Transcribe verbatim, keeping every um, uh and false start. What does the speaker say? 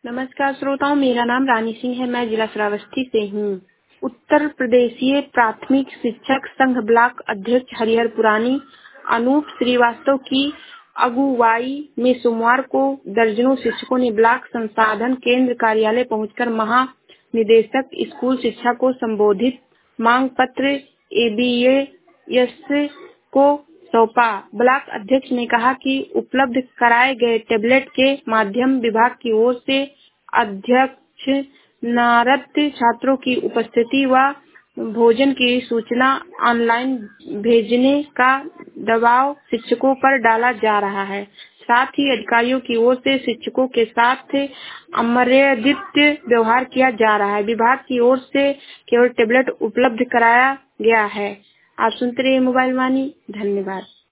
नमस्कार श्रोताओं, मेरा नाम रानी सिंह है। मैं जिला श्रावस्ती से हूँ। उत्तर प्रदेशीय प्राथमिक शिक्षक संघ ब्लॉक अध्यक्ष हरिहर पुरानी अनूप श्रीवास्तव की अगुवाई में सोमवार को दर्जनों शिक्षकों ने ब्लॉक संसाधन केंद्र कार्यालय पहुंचकर महानिदेशक स्कूल शिक्षा को संबोधित मांग पत्र ए बी एस को सौंपा। ब्लॉक अध्यक्ष ने कहा कि उपलब्ध कराए गए टैबलेट के माध्यम विभाग की ओर से अध्यक्ष नारद छात्रों की उपस्थिति व भोजन की सूचना ऑनलाइन भेजने का दबाव शिक्षकों पर डाला जा रहा है। साथ ही अधिकारियों की ओर से शिक्षकों के साथ अमर्यादित व्यवहार किया जा रहा है। विभाग की ओर से केवल टैबलेट उपलब्ध कराया गया है। आप सुनते रहिए मोबाइल वाणी। धन्यवाद।